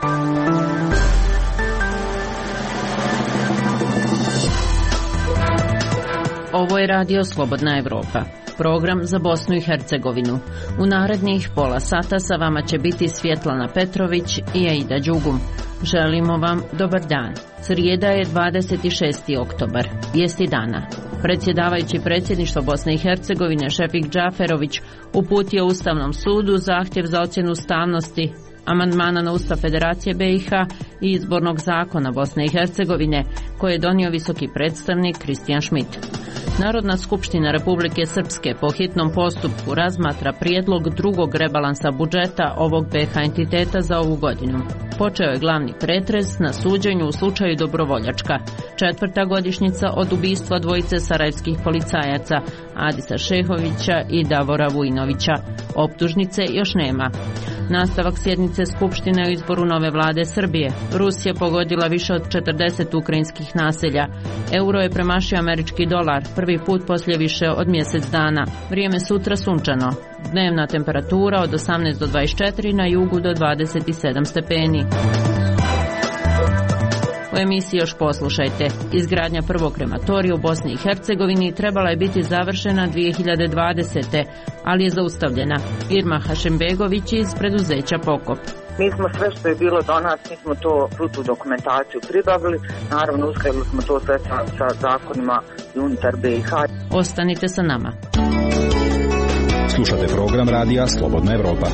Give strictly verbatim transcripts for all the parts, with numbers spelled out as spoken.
Ovo je Radio Slobodna Evropa, program za Bosnu i Hercegovinu. U narednih pola sata sa vama će biti Svjetlana Petrović i Aida Đugum. Želimo vam dobar dan. Srijeda je dvadeset šesti oktobar, vijesti dana. Predsjedavajući predsjedništva Bosne i Hercegovine Šefik Džaferović uputio Ustavnom sudu zahtjev za ocjenu ustavnosti amandmana na Ustav Federacije B i H i izbornog zakona Bosne i Hercegovine koje je donio visoki predstavnik Kristijan Šmit. Narodna skupština Republike Srpske po hitnom postupku razmatra prijedlog drugog rebalansa budžeta ovog B H entiteta za ovu godinu. Počeo je glavni pretres na suđenju u slučaju Dobrovoljačka, četvrta godišnjica od ubistva dvojice sarajevskih policajaca Adisa Šehovića i Davora Vujinovića. Optužnice još nema. Nastavak sjednice Skupštine o izboru nove vlade Srbije. Rusija pogodila više od četrdeset ukrajinskih naselja. Euro je premašio američki dolar, prvi put poslije više od mjesec dana. Vrijeme sutra sunčano. Dnevna temperatura od osamnaest do dvadeset četiri, na jugu do dvadeset sedam stepeni. U emisiji još poslušajte. Izgradnja prvog krematorija u Bosni i Hercegovini trebala je biti završena dvije hiljade dvadesete. ali je zaustavljena. Irma Hašembegović iz preduzeća Pokop. Mi smo sve što je bilo do nas, mi smo to svu tu dokumentaciju pribavili, naravno uskladili smo to sve sa, sa zakonima i unutar B i H. Ostanite sa nama. Slušate program radija Slobodna Evropa.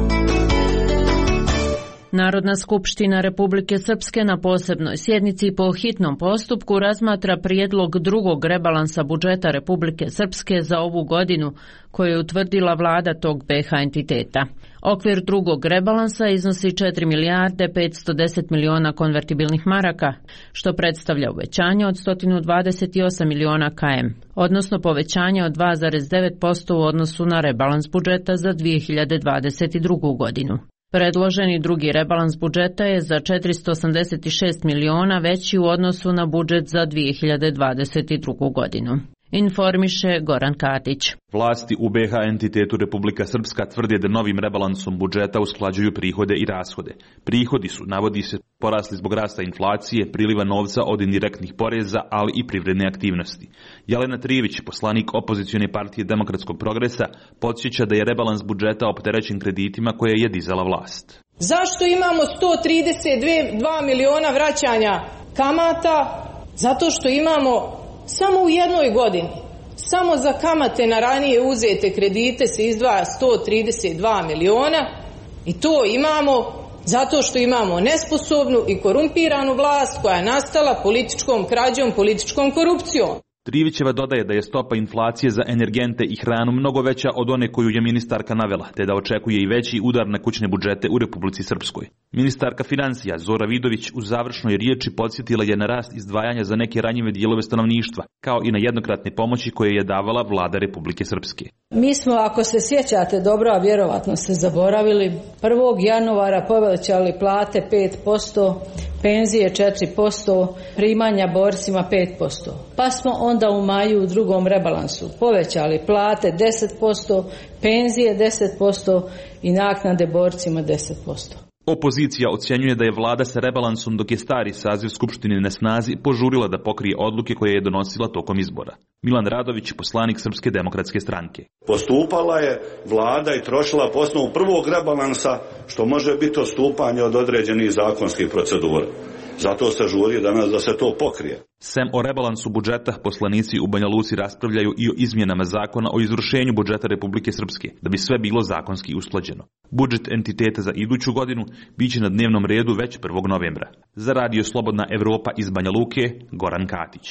Narodna skupština Republike Srpske na posebnoj sjednici po hitnom postupku razmatra prijedlog drugog rebalansa budžeta Republike Srpske za ovu godinu koju je utvrdila vlada tog B H entiteta. Okvir drugog rebalansa iznosi četiri milijarde petsto deset miliona konvertibilnih maraka, što predstavlja uvećanje od sto dvadeset osam miliona km, odnosno povećanje od dva zarez devet posto u odnosu na rebalans budžeta za dvije hiljade dvadeset drugu. godinu. Predloženi drugi rebalans budžeta je za četiristo osamdeset šest miliona veći u odnosu na budžet za dvije hiljade dvadeset drugu. godinu. Informiše Goran Katić. Vlasti u B H entitetu Republika Srpska tvrde da novim rebalansom budžeta usklađuju prihode i rashode. Prihodi su, navodi se, porasli zbog rasta inflacije, priliva novca od indirektnih poreza, ali i privredne aktivnosti. Jelena Trivić, poslanik opozicione partije Demokratskog progresa, podsjeća da je rebalans budžeta opterećen kreditima koje je dizala vlast. Zašto imamo sto trideset dva miliona vraćanja kamata? Zato što imamo samo u jednoj godini, samo za kamate na ranije uzete kredite se izdvaja sto trideset dva miliona i to imamo zato što imamo nesposobnu i korumpiranu vlast koja je nastala političkom krađom, političkom korupcijom. Trivićeva dodaje da je stopa inflacije za energente i hranu mnogo veća od one koju je ministarka navela, te da očekuje i veći udar na kućne budžete u Republici Srpskoj. Ministarka financija Zora Vidović u završnoj riječi podsjetila je na rast izdvajanja za neke ranjive dijelove stanovništva, kao i na jednokratne pomoći koje je davala vlada Republike Srpske. Mi smo, ako se sjećate dobro, a vjerovatno ste zaboravili, prvog januara povećali plate pet posto, penzije četiri posto, primanja borcima pet posto. Pa smo onda u maju u drugom rebalansu povećali plate deset posto, penzije deset posto i naknade borcima deset posto. Opozicija ocjenjuje da je vlada sa rebalansom, dok je stari saziv Skupštine na snazi, požurila da pokrije odluke koje je donosila tokom izbora. Milan Radović, poslanik Srpske demokratske stranke. Postupala je vlada i trošila po osnovu prvog rebalansa, što može biti odstupanje od određenih zakonskih procedura. Zato se žuri danas da se to pokrije. Sem o rebalansu budžeta, poslanici u Banja Luci raspravljaju i o izmjenama zakona o izvršenju budžeta Republike Srpske, da bi sve bilo zakonski usklađeno. Budžet entiteta za iduću godinu biće na dnevnom redu već prvog novembra. Za Radio Slobodna Evropa iz Banja Luke, Goran Katić.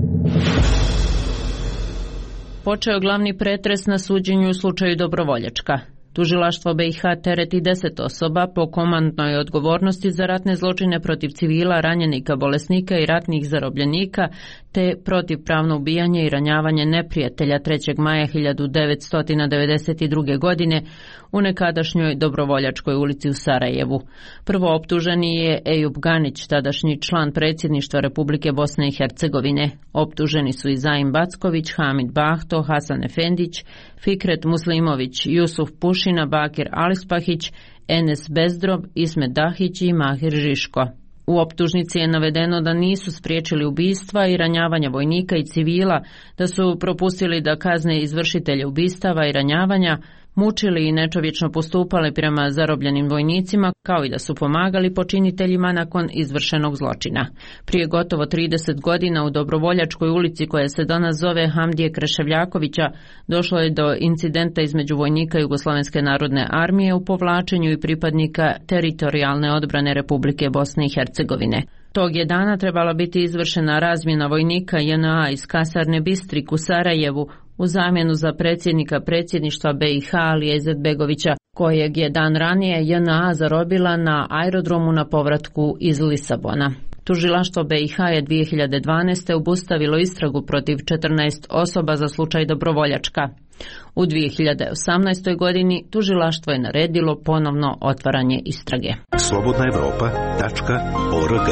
Počeo glavni pretres na suđenju u slučaju Dobrovoljačka. Tužilaštvo B i H tereti deset osoba po komandnoj odgovornosti za ratne zločine protiv civila, ranjenika, bolesnika i ratnih zarobljenika, te protivpravno ubijanje i ranjavanje neprijatelja trećeg maja hiljadu devetsto devedeset druge. godine u nekadašnjoj Dobrovoljačkoj ulici u Sarajevu. Prvo optuženi je Ejub Ganić, tadašnji član predsjedništva Republike Bosne i Hercegovine. Optuženi su i Zaim Backović, Hamid Bahto, Hasan Efendić, Fikret Muslimović, Jusuf Puš Kršina, Bakir Alispahić, Enes Bezdrob, Ismet Dahić i Mahir Žiško. U optužnici je navedeno da nisu spriječili ubistva i ranjavanja vojnika i civila, da su propustili da kazne izvršitelje ubistava i ranjavanja, mučili i nečovječno postupali prema zarobljenim vojnicima, kao i da su pomagali počiniteljima nakon izvršenog zločina. Prije gotovo trideset godina u Dobrovoljačkoj ulici, koja se danas zove Hamdije Kreševljakovića, došlo je do incidenta između vojnika Jugoslovenske narodne armije u povlačenju i pripadnika teritorijalne odbrane Republike Bosne i Hercegovine. Tog je dana trebala biti izvršena razmjena vojnika J N A iz kasarne Bistrik u Sarajevu u zamjenu za predsjednika predsjedništva B i H Alije Izetbegovića, kojeg je dan ranije J N A zarobila na aerodromu na povratku iz Lisabona. Tužilaštvo B i H je dvije hiljade dvanaeste. obustavilo istragu protiv četrnaest osoba za slučaj Dobrovoljačka. U dvije hiljade osamnaestoj. godini tužilaštvo je naredilo ponovno otvaranje istrage. slobodna evropa tačka org.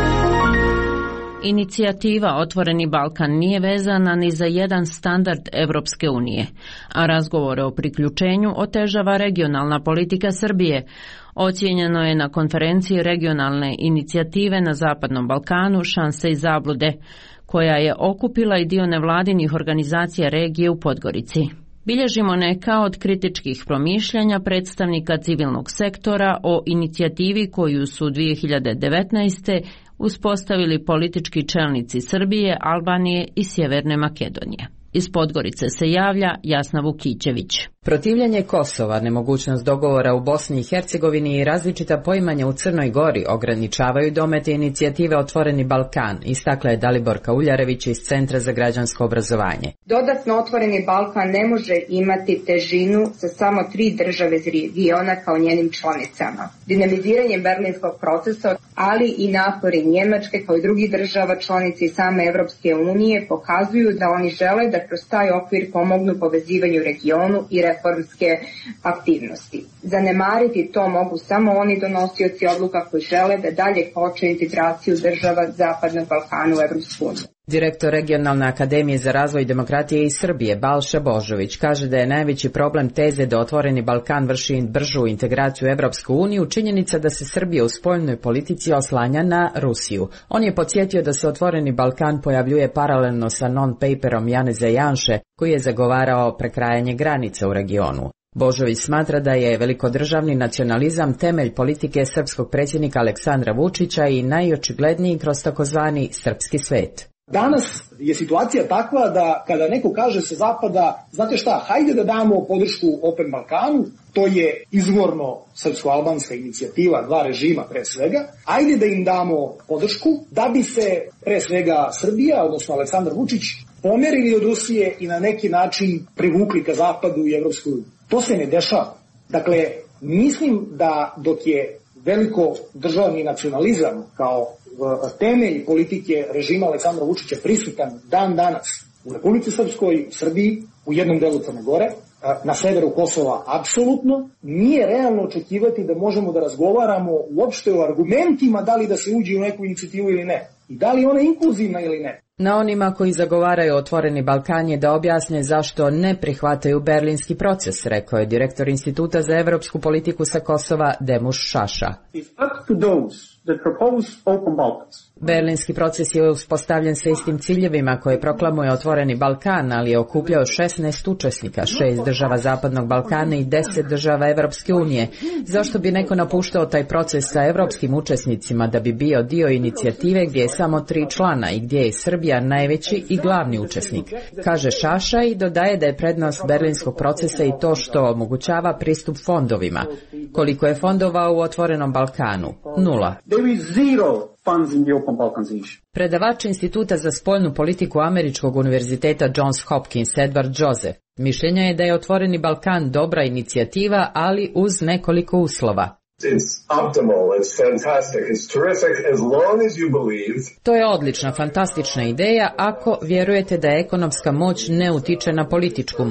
Inicijativa Otvoreni Balkan nije vezana ni za jedan standard Evropske unije, a razgovore o priključenju otežava regionalna politika Srbije. Ocijenjeno je na konferenciji regionalne inicijative na Zapadnom Balkanu Šanse i zablude, koja je okupila i dio nevladinih organizacija regije u Podgorici. Bilježimo neka od kritičkih promišljanja predstavnika civilnog sektora o inicijativi koju su dvije hiljade devetnaeste. uspostavili politički čelnici Srbije, Albanije i Sjeverne Makedonije. Iz Podgorice se javlja Jasna Vukićević. Protivljenje Kosova, nemogućnost dogovora u Bosni i Hercegovini i različita poimanja u Crnoj Gori ograničavaju domete inicijative Otvoreni Balkan, istakla je Daliborka Uljarević iz Centra za građansko obrazovanje. Dodatno Otvoreni Balkan ne može imati težinu sa samo tri države iz regiona kao njenim članicama. Dinamiziranjem berlinskog procesa, ali i napori Njemačke kao i drugih država članici same Evropske unije pokazuju da oni žele da kroz taj okvir pomognu povezivanju regionu i reformske aktivnosti. Zanemariti to mogu samo oni donosioci odluka koji žele da dalje koče integraciju država Zapadnog Balkana u Evropsku uniju. Direktor Regionalne akademije za razvoj demokratije iz Srbije, Balša Božović, kaže da je najveći problem teze da Otvoreni Balkan vrši bržu integraciju u Evropsku uniju činjenica da se Srbija u spoljnoj politici oslanja na Rusiju. On je podsjetio da se Otvoreni Balkan pojavljuje paralelno sa non-paperom Janeza Janše, koji je zagovarao prekrajanje granica u regionu. Božović smatra da je velikodržavni nacionalizam temelj politike srpskog predsjednika Aleksandra Vučića i najočigledniji kroz takozvani srpski svet. Danas je situacija takva da kada neko kaže sa zapada, znate šta, hajde da damo podršku Open Balkanu, to je izvorno srpsko-albanska inicijativa, dva režima pre svega, ajde da im damo podršku da bi se pre svega Srbija, odnosno Aleksandar Vučić, pomerili od Rusije i na neki način privukli ka zapadu i Evropsku uniju. To se ne dešava. Dakle, mislim da dok je veliko državni nacionalizam kao temelj politike režima Aleksandra Vučića prisutan dan danas u Republici Srpskoj, Srbiji, u jednom delu Crne Gore, na severu Kosova apsolutno, nije realno očekivati da možemo da razgovaramo uopšte o argumentima da li da se uđe u neku inicijativu ili ne i da li ona inkluzivna ili ne. Na onima koji zagovaraju Otvoreni Balkan je da objasne zašto ne prihvataju berlinski proces, rekao je direktor Instituta za evropsku politiku sa Kosova Demuš Šaša. Berlinski proces je uspostavljen sa istim ciljevima koje proklamuje Otvoreni Balkan, ali je okupljao šesnaest učesnika, šest država Zapadnog Balkana i deset država Evropske unije. Zašto bi neko napuštao taj proces sa evropskim učesnicima da bi bio dio inicijative gdje je samo tri člana i gdje je Srbija najveći i glavni učesnik, kaže Šaša i dodaje da je prednost berlinskog procesa i to što omogućava pristup fondovima. Koliko je fondova u Otvorenom Balkanu? Nula. Predavač Instituta za spoljnu politiku Američkog univerziteta Johns Hopkins Edward Joseph mišljenja je da je Otvoreni Balkan dobra inicijativa, ali uz nekoliko uslova. To je odlična, fantastična ideja ako vjerujete da ekonomska moć ne utiče na političku moć.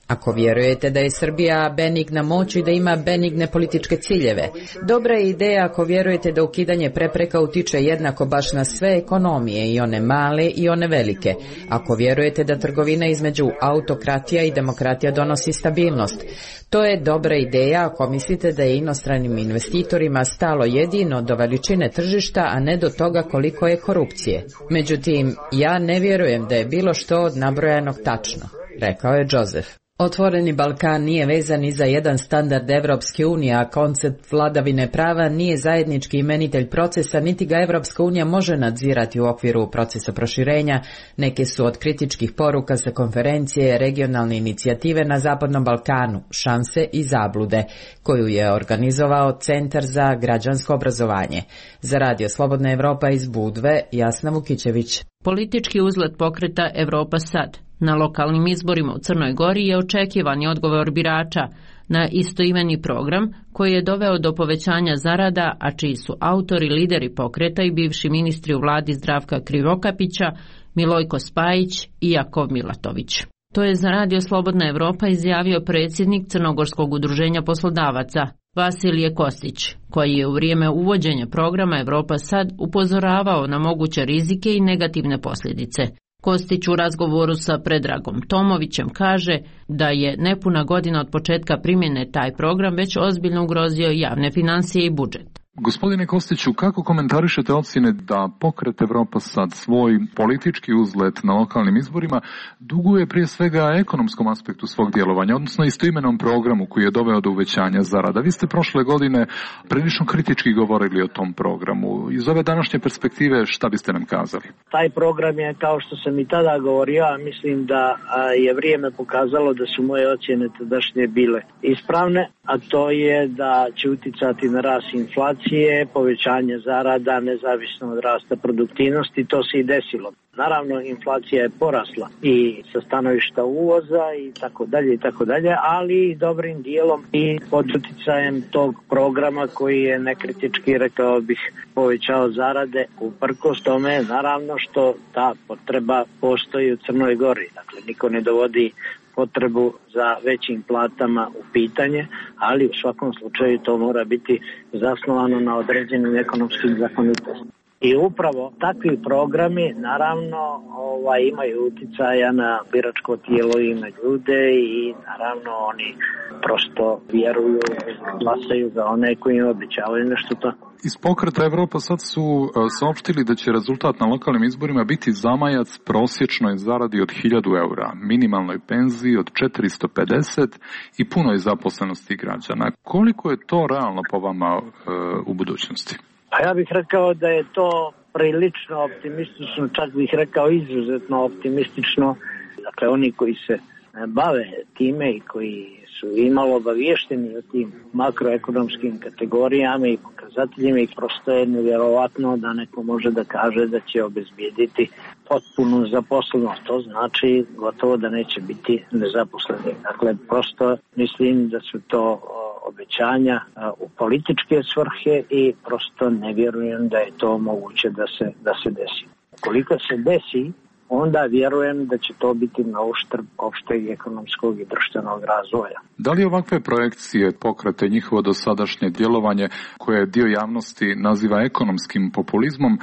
Ako vjerujete da je Srbija benigna moć i da ima benigne političke ciljeve, dobra je ideja ako vjerujete da ukidanje prepreka utiče jednako baš na sve ekonomije, i one male i one velike. Ako vjerujete da trgovina između autokratija i demokratija donosi stabilnost, to je dobra ideja ako mislite da je inostranim investitorima stalo jedino do veličine tržišta, a ne do toga koliko je korupcije. Međutim, ja ne vjerujem da je bilo što od nabrojanog tačno, rekao je Joseph. Otvoreni Balkan nije vezan ni za jedan standard Evropske unije, a koncept vladavine prava nije zajednički imenitelj procesa, niti ga Evropska unija može nadzirati u okviru procesa proširenja. Neke su od kritičkih poruka sa konferencije regionalne inicijative na Zapadnom Balkanu, šanse i zablude, koju je organizovao Centar za građansko obrazovanje. Za Radio Slobodna Evropa iz Budve, Jasna Vukićević. Politički uzlet pokreta Evropa sad na lokalnim izborima u Crnoj Gori je očekivani odgovor birača na istoimeni program koji je doveo do povećanja zarada, a čiji su autori, lideri pokreta i bivši ministri u vladi Zdravka Krivokapića, Milojko Spajić i Jakov Milatović. To je za Radio Slobodna Evropa izjavio predsjednik Crnogorskog udruženja poslodavaca Vasilije Kostić, koji je u vrijeme uvođenja programa Evropa sad upozoravao na moguće rizike i negativne posljedice. Kostić u razgovoru sa Predragom Tomovićem kaže da je nepuna godina od početka primjene taj program već ozbiljno ugrozio javne financije i budžet. Gospodine Kostiću, kako komentarišete ocjene da pokret Evropa sad svoj politički uzlet na lokalnim izborima duguje prije svega ekonomskom aspektu svog djelovanja, odnosno istoimenom programu koji je doveo do uvećanja zarada? Vi ste prošle godine prilično kritički govorili o tom programu. Iz ove današnje perspektive šta biste nam kazali? Taj program je, kao što sam i tada govorio, a mislim da je vrijeme pokazalo da su moje ocjene tadašnje bile ispravne, a to je da će uticati na rast inflacije, povećanje zarada, nezavisno od rasta produktivnosti, to se i desilo. Naravno, inflacija je porasla i sa stanovišta uvoza i tako dalje i tako dalje, ali dobrim dijelom i pod uticajem tog programa koji je nekritički, rekao bih, povećao zarade, uprkos tome, naravno što ta potreba postoji u Crnoj Gori. Dakle, niko ne dovodi potrebu za većim platama u pitanje, ali u svakom slučaju to mora biti zasnovano na određenim ekonomskim zakonitostima. I upravo takvi programi naravno ovaj, imaju uticaja na biračko tijelo i na ljude i naravno oni prosto vjeruju, glasaju za one koji im obećavaju nešto to. Iz pokreta Evropa sad su uh, saopštili da će rezultat na lokalnim izborima biti zamajac prosječnoj zaradi od hiljadu eura, minimalnoj penziji od četiristo pedeset i punoj zaposlenosti građana. Koliko je to realno po vama uh, u budućnosti? Pa ja bih rekao da je to prilično optimistično, čak bih rekao izuzetno optimistično. Dakle, oni koji se bave time i koji su imalo obavješteni o tim makroekonomskim kategorijama i pokazateljima i prosto je nevjerovatno da neko može da kaže da će obezbijediti potpunu zaposlenost. To znači gotovo da neće biti nezaposleni. Dakle, prosto mislim da su to obećanja u političke svrhe i prosto ne vjerujem da je to moguće da se, da se desi. Koliko se desi, onda vjerujem da će to biti na uštrb opšteg ekonomskog i društvenog razvoja. Da li ovakve projekcije pokrete njihovo dosadašnje djelovanje, koje dio javnosti naziva ekonomskim populizmom,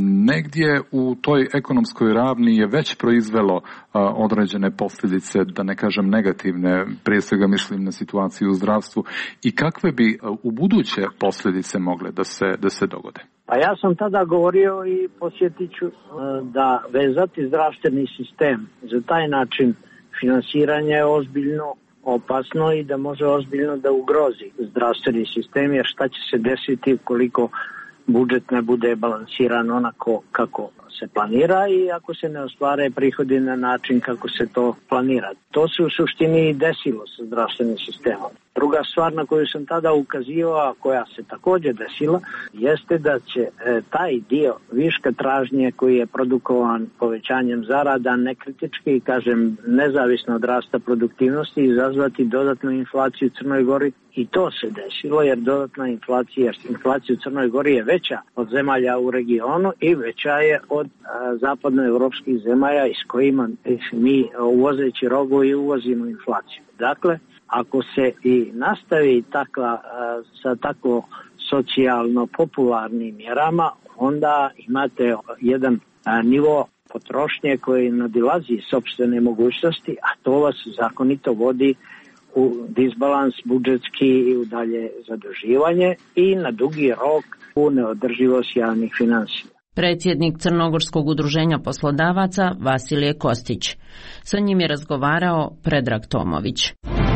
negdje u toj ekonomskoj ravni je već proizvelo određene posljedice, da ne kažem negativne, prije svega mislim na situaciju u zdravstvu, i kakve bi u buduće posljedice mogle da se, da se dogode? Pa ja sam tada govorio i posjetit ću da vezati zdravstveni sistem za taj način finansiranja je ozbiljno opasno i da može ozbiljno da ugrozi zdravstveni sistem, jer šta će se desiti ukoliko budžet ne bude balansiran onako kako se planira i ako se ne ostvare prihodi na način kako se to planira. To se u suštini i desilo sa zdravstvenim sistemom. Druga stvar na koju sam tada ukazivao, a koja se također desila, jeste da će e, taj dio viška tražnje koji je produkovan povećanjem zarada nekritički, kažem, nezavisno od rasta produktivnosti, izazvati dodatnu inflaciju u Crnoj Gori. I to se desilo, jer dodatna inflacija, jer inflacija u Crnoj Gori je veća od zemalja u regionu i veća je od od a, zapadnoevropskih zemalja s kojima mi uvozeći robu i uvozimo inflaciju. Dakle, ako se i nastavi takva, a, sa tako socijalno popularnim mjerama, onda imate jedan a, nivo potrošnje koji nadilazi sopstvene mogućnosti, a to vas zakonito vodi u disbalans budžetski i u dalje zaduživanje i na dugi rok u neodrživost javnih finansija. Predsjednik Crnogorskog udruženja poslodavaca Vasilije Kostić. Sa njim je razgovarao Predrag Tomović.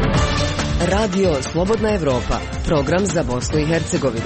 Radio Slobodna Evropa, program za Bosnu i Hercegovinu.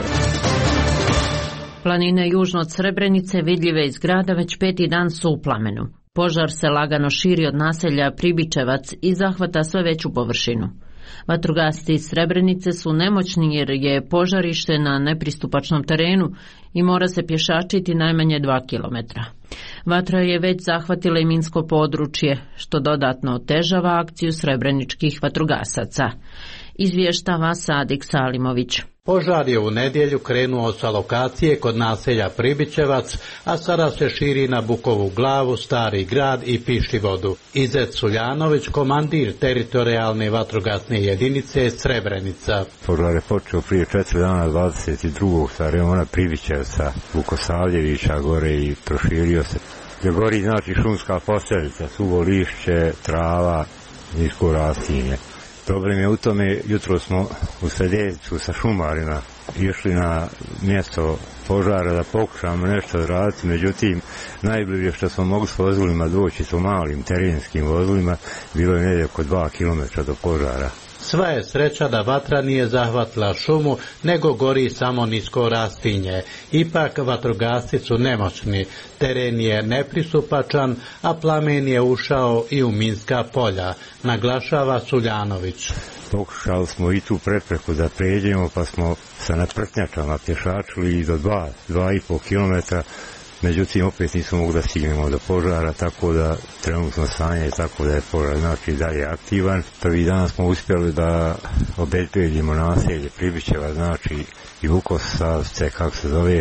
Planine južno od Srebrenice vidljive iz grada već peti dan su u plamenu. Požar se lagano širi od naselja Pribičevac i zahvata sve veću površinu. Vatrogasci iz Srebrenice su nemoćni jer je požarište na nepristupačnom terenu i mora se pješačiti najmanje dva kilometra. Vatra je već zahvatila i minsko područje, što dodatno otežava akciju srebreničkih vatrogasaca. Izvještava Sadik Salimović. Požar je u nedjelju krenuo sa lokacije kod naselja Pribičevac, a sada se širi na Bukovu Glavu, Stari grad i Pištivodu. Izet Suljanović, komandir teritorijalne vatrogasne jedinice Srebrenica. Požar je počeo prije četiri dana, dvadeset drugog sa rejona Pribičevca, Vukosavljevića gore i proširio se. Gdje gori znači šumska posljedica, suvo lišće, trava, nisko rastinje. Problem je u tome, jutro smo u Sredjevicu sa šumarima išli na mjesto požara da pokušamo nešto odraditi, međutim najbliže što smo mogli s vozilima doći, su malim terenskim vozilima, bilo je negdje oko dva kilometra do požara. Sva je sreća da vatra nije zahvatila šumu, nego gori samo nisko rastinje. Ipak vatrogasci su nemoćni, teren je nepristupačan, a plamen je ušao i u minska polja, naglašava Suljanović. Pokušali smo i tu prepreku da pređemo, pa smo sa naprtnjačama pješačili i do dva, dva i pol kilometra. Međutim, opet nismo mogli da stignemo do požara, tako da trenutno stanje je tako da je požar znači dalje aktivan. Prvi dan smo uspjeli da obezbedimo naselje Pribičeva, znači i Vukosavce, kako se zove,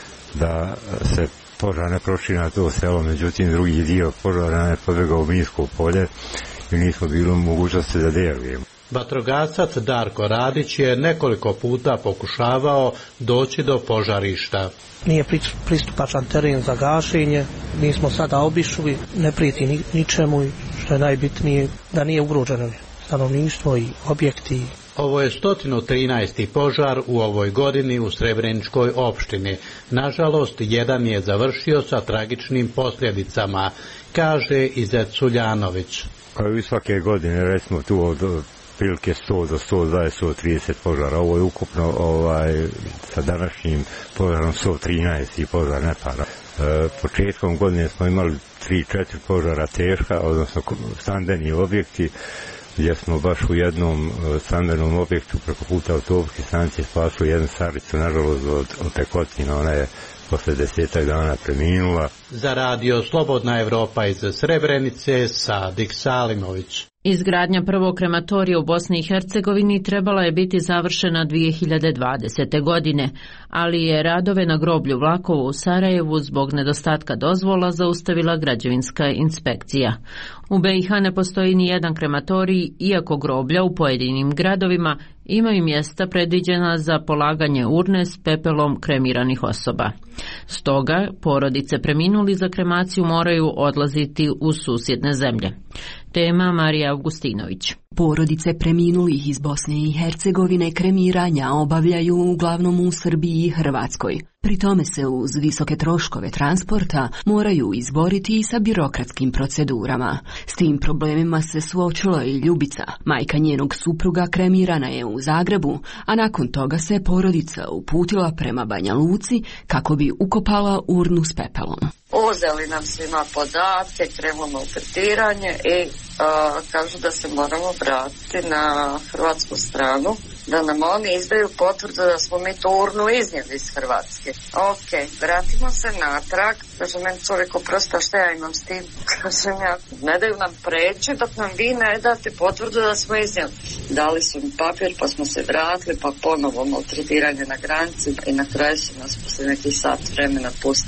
da se požar ne proširi na to selo, međutim drugi dio požara ne pobjegao u minsko polje i nismo bili u mogućnosti da djelujemo. Vatrogasac Darko Radić je nekoliko puta pokušavao doći do požarišta. Nije pristupačan teren za gašenje, nismo sada obišli, ne prijeti ni, ničemu i što je najbitnije da nije ugroženo stanovništvo i objekti. Ovo je sto trinaesti požar u ovoj godini u Srebreničkoj opštini. Nažalost, jedan je završio sa tragičnim posljedicama, kaže Izet Suljanović. Kao i svake godine, recimo tu od prilike sto do sto dvadeset, sto trideset požara. Ovo je ukupno ovaj, sa današnjim požarom sto trinaesti požar Nepara. E, početkom godine smo imali tri četiri požara teška, odnosno stambeni objekti, gdje smo baš u jednom stambenom objektu preko puta autobuske stanice spasili jednu staricu, nažalost od, od tekotina, ona je posle desetak dana preminula. Za radio Slobodna Evropa iz Srebrenice, Sadik Salimović. Izgradnja prvog krematorija u Bosni i Hercegovini trebala je biti završena dvije hiljade dvadesete. godine, ali je radove na groblju Vlakovo u Sarajevu zbog nedostatka dozvola zaustavila građevinska inspekcija. U B i H ne postoji ni jedan krematorij, iako groblja u pojedinim gradovima imaju mjesta predviđena za polaganje urne s pepelom kremiranih osoba. Stoga, porodice preminuli za kremaciju moraju odlaziti u susjedne zemlje. Tema Marija Augustinović. Porodice preminulih iz Bosne i Hercegovine kremiranja obavljaju uglavnom u Srbiji i Hrvatskoj. Pri tome se uz visoke troškove transporta moraju izboriti i sa birokratskim procedurama. S tim problemima se suočila i Ljubica. Majka njenog supruga kremirana je u Zagrebu, a nakon toga se porodica uputila prema Banja Luci kako bi ukopala urnu s pepelom. Uzeli nam svima podatke, krenemo u tretiranje i a, kažu da se moramo vratiti na hrvatsku stranu, da nam oni izdaju potvrdu da smo mi tu urnu iznijeli iz Hrvatske. Ok, vratimo se natrag, kaže meni čovjek oprosta, šta ja imam s tim? Kažem ja, ne daju nam preći dok nam vi ne date potvrdu da smo iznijeli. Dali su mi papir pa smo se vratili, pa ponovo maltretiranje na granici i na kraju su nas poslije nekih sat vremena pustili.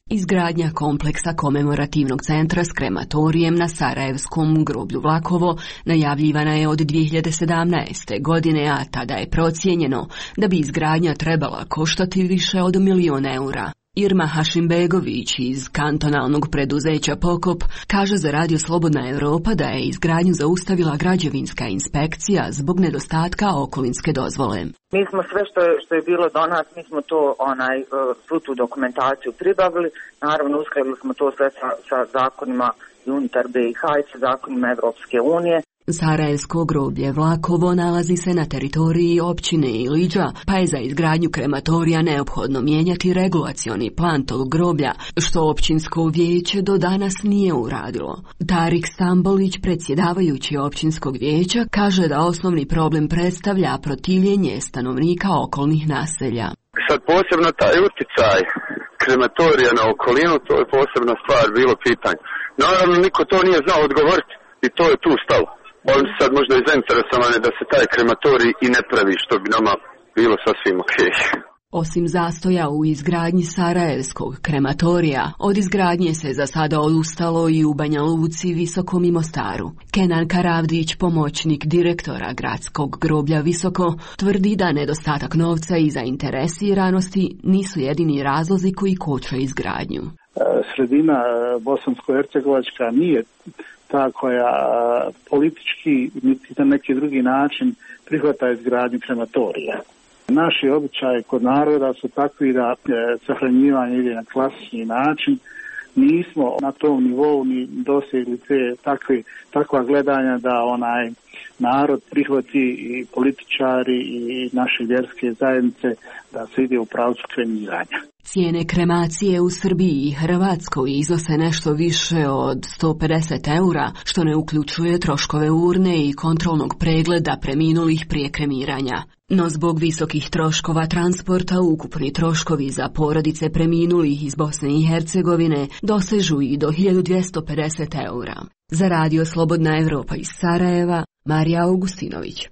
Izgradnja kompleksa komemorativnog centra s krematorijem na Sarajevskom groblju Vlakovo najavljivana je od dvije hiljade sedamnaeste. godine, a tada je procijenjeno da bi izgradnja trebala koštati više od milion eura. Irma Hašimbegović iz kantonalnog preduzeća Pokop kaže za Radio Slobodna Evropa da je izgradnju zaustavila građevinska inspekcija zbog nedostatka okolinske dozvole. Mi smo sve što je, što je bilo do nas, mi smo to onaj svu tu dokumentaciju pribavili, naravno uskladili smo to sve sa, sa zakonima i unutar B i H i sa zakonima Evropske unije. Sarajevsko groblje Vlakovo nalazi se na teritoriji općine Iliđa, pa je za izgradnju krematorija neophodno mijenjati regulacioni plan tog groblja, što općinsko vijeće do danas nije uradilo. Tarik Stambolić, predsjedavajući općinskog vijeća, kaže da osnovni problem predstavlja protivljenje stanovnika okolnih naselja. Sad posebno taj uticaj krematorija na okolinu, to je posebna stvar, bilo pitanje. Naravno, niko to nije znao odgovoriti i to je tu stalo. Oni su sad možda i zainteresovani da se taj krematorij i ne pravi, što bi nama bilo sasvim okej. Osim zastoja u izgradnji Sarajevskog krematorija, od izgradnje se za sada odustalo i u Banja Luci, Visokom i Mostaru. Kenan Karavdić, pomoćnik direktora gradskog groblja Visoko, tvrdi da nedostatak novca i zainteresiranosti nisu jedini razlozi koji koče izgradnju. Sredina bosansko-hercegovačka nije ta koja politički niti na neki drugi način prihvata izgradnju krematorija. Naši običaji kod naroda su takvi da e, sahranjivanje ide na klasični način. Nismo na tom nivou ni dosegli te takve, takva gledanja da onaj narod prihvati i političari i naše vjerske zajednice da se ide u pravcu kremiranja. Cijene kremacije u Srbiji i Hrvatskoj iznose nešto više od sto pedeset eura, što ne uključuje troškove urne i kontrolnog pregleda preminulih prije kremiranja. No zbog visokih troškova transporta ukupni troškovi za porodice preminulih iz Bosne i Hercegovine dosežu i do hiljadu dvjesto pedeset eura. Za Radio Slobodna Evropa iz Sarajeva, Marija Augustinović.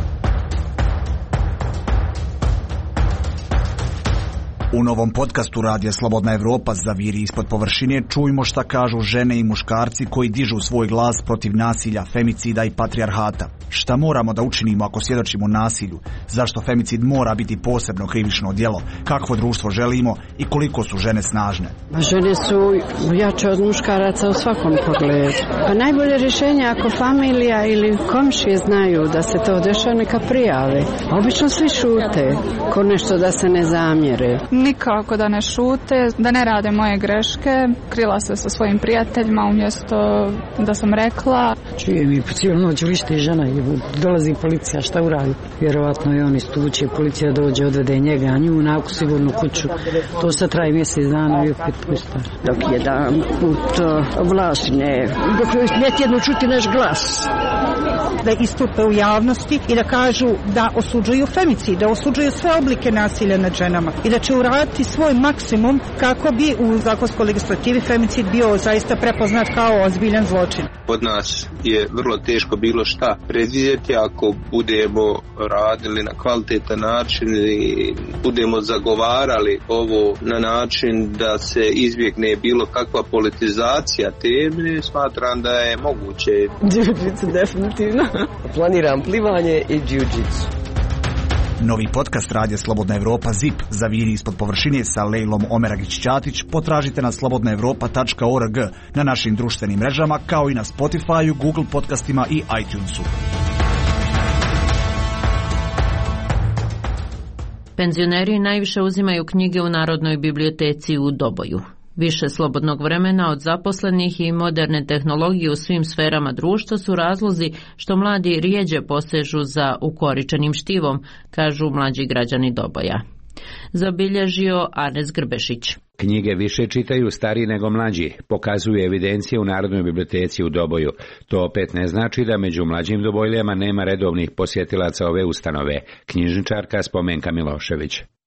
U novom podcastu Radija Slobodna Evropa Zaviri ispod površine čujmo šta kažu žene i muškarci koji dižu svoj glas protiv nasilja, femicida i patrijarhata. Šta moramo da učinimo ako svjedočimo nasilju? Zašto femicid mora biti posebno krivično djelo? Kakvo društvo želimo i koliko su žene snažne? Žene su jače od muškaraca u svakom pogledu. Pa najbolje rješenje ako familija ili komšije znaju da se to dešava, neka prijave. Obično svi šute, ko nešto da se ne zamjere. Nikako da ne šute, da ne rade moje greške. Krila se sa svojim prijateljima umjesto da sam rekla. Čujem i po cijelu noć vrište žena i dolazi policija, šta uradi? Vjerovatno je on istuče, policija dođe, odvede njega, a nju naku sigurnu kuću. To sad traje mjesec dana i opet pusta. Dok jedan put vlast ne, dok ne tjedno čuti naš glas. Da istupe u javnosti i da kažu da osuđuju femicid, da osuđuju sve oblike nasilja nad ženama i da će uraditi svoj maksimum kako bi u zakonskoj legislativi femicid bio zaista prepoznat kao ozbiljan zločin. Od nas je vrlo teško bilo šta predvidjeti ako budemo radili na kvalitetan način i budemo zagovarali ovo na način da se izbjegne bilo kakva politizacija teme, smatram da je moguće. Jiu-jitsu definitivno. Planiram plivanje i jiu-jitsu. Novi podcast Radija Slobodna Evropa ZIP Zaviri ispod površine sa Lejlom Omeragić-Ćatić potražite na slobodna evropa tačka org na našim društvenim mrežama kao i na Spotify, Google podcastima i iTunesu. Penzioneri najviše uzimaju knjige u Narodnoj biblioteci u Doboju. Više slobodnog vremena od zaposlenih i moderne tehnologije u svim sferama društva su razlozi što mladi rijeđe posežu za ukoričenim štivom, kažu mlađi građani Doboja. Zabilježio Anes Grbešić. Knjige više čitaju stariji nego mlađi, pokazuje evidencija u Narodnoj biblioteci u Doboju. To opet ne znači da među mlađim Dobojljama nema redovnih posjetilaca ove ustanove. Knjižničarka Spomenka Milošević.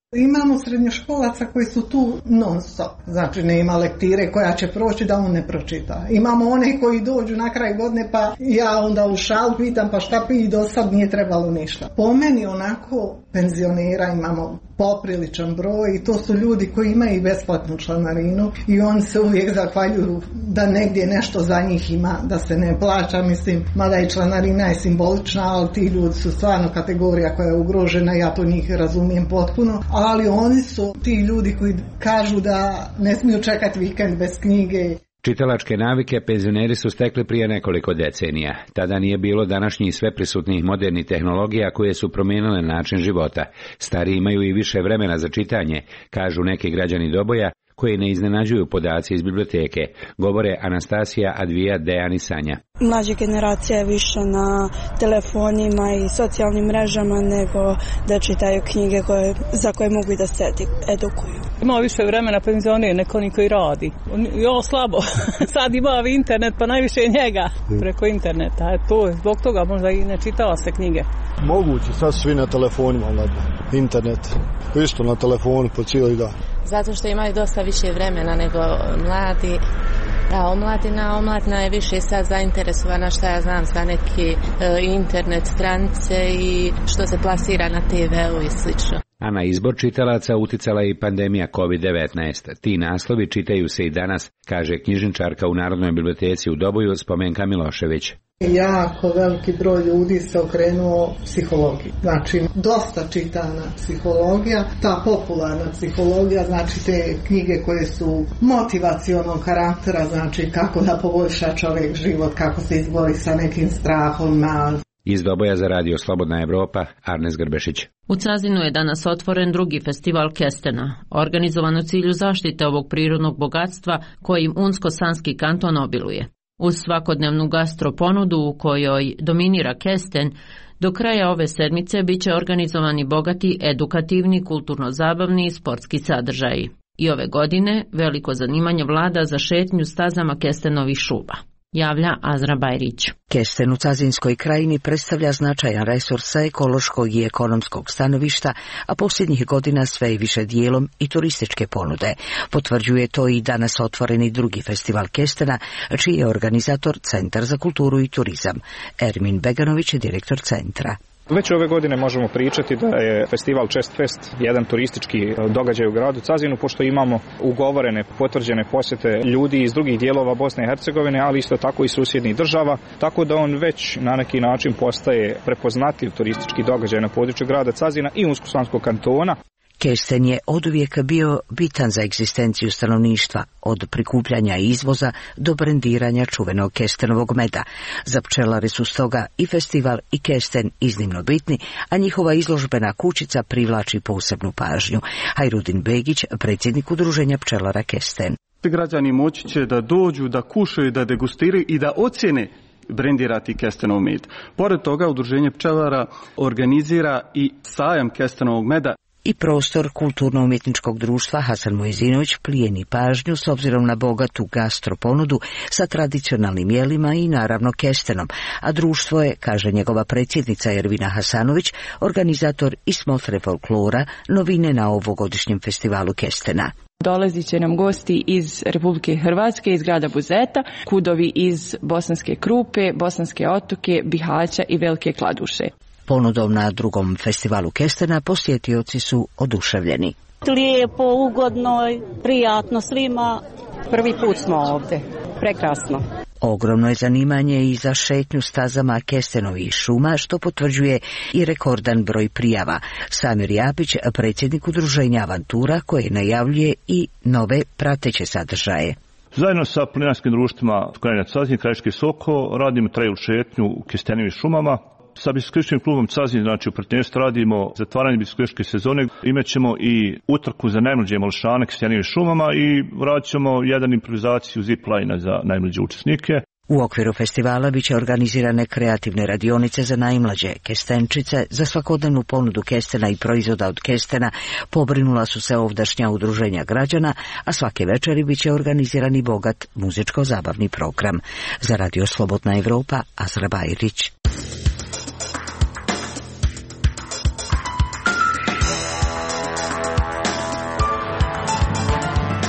Imamo srednjoškolaca koji su tu non stop, znači nema lektire koja će proći da on ne pročita. Imamo one koji dođu na kraj godine pa ja onda u šal pitam pa šta pi do sad nije trebalo ništa. Po meni onako penzionera imamo popriličan broj i to su ljudi koji imaju besplatnu članarinu i oni se uvijek zahvaljuju da negdje nešto za njih ima, da se ne plaća, mislim, mada i članarina je simbolična, ali ti ljudi su stvarno kategorija koja je ugrožena, ja to njih razumijem potpuno, ali oni su ti ljudi koji kažu da ne smiju čekati vikend bez knjige. Čitalačke navike penzioneri su stekli prije nekoliko decenija. Tada nije bilo današnjih sveprisutnih modernih tehnologija koje su promijenile način života. Stariji imaju i više vremena za čitanje, kažu neki građani Doboja, koji ne iznenađuju podaci iz biblioteke, govore Anastasija, Advija, Dejan i Sanja. Mlađa generacija je više na telefonima i socijalnim mrežama nego da čitaju knjige koje, za koje mogu i da se edukuju. Ima više vremena penzionir neko oni koji radi. Jo, slabo. Sad ima internet, pa najviše je njega preko interneta. E, to, zbog toga možda i ne čitava se knjige. Moguće, sad svi na telefonima, mladno. Internet. Isto na telefonu po cijeli dan. Zato što imaju dosta više vremena nego mladi. Da, omladina, omladina je više sad zainteresovana, šta ja znam, za neki e, internet stranice i što se plasira na te veu i slično. A na izbor čitalaca uticala je i pandemija kovid devetnaest. Ti naslovi čitaju se i danas, kaže knjižničarka u Narodnoj biblioteci u Doboju Spomenka Milošević. Jako veliki broj ljudi se okrenuo psihologiji. Znači, dosta čitana psihologija, ta popularna psihologija, znači te knjige koje su motivacionog karaktera, znači kako da poboljša čovjek život, kako se izbori sa nekim strahom. Iz Doboja za radio Slobodna Evropa, Arnes Grbešić. U Cazinu je danas otvoren drugi festival kestena, organizovan u cilju zaštite ovog prirodnog bogatstva kojim Unsko-Sanski kanton obiluje. Uz svakodnevnu gastro ponudu u kojoj dominira kesten, do kraja ove sedmice bit će organizovani bogati, edukativni, kulturno-zabavni i sportski sadržaji. I ove godine veliko zanimanje vlada za šetnju stazama kestenovih šuba. Javlja Azra Bajrić. Kesten u Cazinskoj krajini predstavlja značajan resurs sa ekološkog i ekonomskog stanovišta, a posljednjih godina sve je više dijelom i turističke ponude. Potvrđuje to i danas otvoreni drugi festival kestena, čiji je organizator Centar za kulturu i turizam. Ermin Beganović je direktor centra. Već ove godine možemo pričati da je festival Chest Fest jedan turistički događaj u gradu Cazinu, pošto imamo ugovorene, potvrđene posjete ljudi iz drugih dijelova Bosne i Hercegovine, ali isto tako i susjednih država, tako da on već na neki način postaje prepoznatljiv turistički događaj na području grada Cazina i Unsko-Sanskog kantona. Kesten je oduvijek bio bitan za egzistenciju stanovništva, od prikupljanja i izvoza do brendiranja čuvenog kestenovog meda. Za pčelare su stoga i festival i kesten iznimno bitni, a njihova izložbena kućica privlači posebnu pažnju. Hajrudin Begić, predsjednik udruženja pčelara Kesten. Građani moći će da dođu, da kušaju, da degustiraju i da ocjene brendirati kestenov med. Pored toga, udruženje pčelara organizira i sajam kestenovog meda. I prostor kulturno-umjetničkog društva Hasan Mojzinović plijeni pažnju s obzirom na bogatu gastroponudu sa tradicionalnim jelima i naravno kestenom, a društvo je, kaže njegova predsjednica Ervina Hasanović, organizator i smotre folklora, novine na ovogodišnjem festivalu kestena. Dolazit će nam gosti iz Republike Hrvatske, iz grada Buzeta, kudovi iz Bosanske Krupe, Bosanske Otoke, Bihaća i Velike Kladuše. Ponudom na drugom festivalu kestena posjetioci su oduševljeni. Lijepo, ugodno, prijatno svima. Prvi put smo ovdje. Prekrasno. Ogromno je zanimanje i za šetnju stazama kestenovih šuma, što potvrđuje i rekordan broj prijava. Samir Japić, predsjednik udruženja Avantura, koje najavljuje i nove prateće sadržaje. Zajedno sa planinarskim društvima Krajina Cazin, Krajiški Soko, radimo trail šetnju u kestenovim šumama. Sa biciklističkim klubom Cazin, znači u partnerstvu radimo zatvaranje biciklističke sezone. Imaćemo i utrku za najmlađe malšane kestenivim šumama i radit ćemo jedan improvizaciju zip-line za najmlađe učesnike. U okviru festivala biće organizirane kreativne radionice za najmlađe kestenčice. Za svakodnevnu ponudu kestena i proizvoda od kestena pobrinula su se ovdašnja udruženja građana, a svake večeri biće organizirani bogat muzičko-zabavni program. Za radio Slobodna Evropa, Azra Bajrić.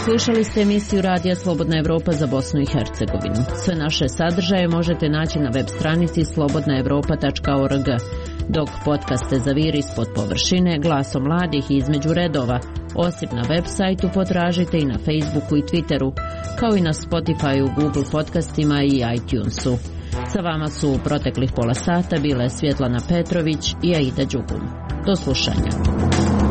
Slušali ste emisiju Radija Slobodna Evropa za Bosnu i Hercegovinu. Sve naše sadržaje možete naći na web stranici slobodna evropa tačka org, dok podcaste Zaviri ispod površine, Glasom mladih i Između redova, osim na web sajtu potražite i na Facebooku i Twitteru, kao i na Spotifyu, Google podcastima i iTunesu. Sa vama su u proteklih pola sata bile Svjetlana Petrović i Aida Đugum. Do slušanja.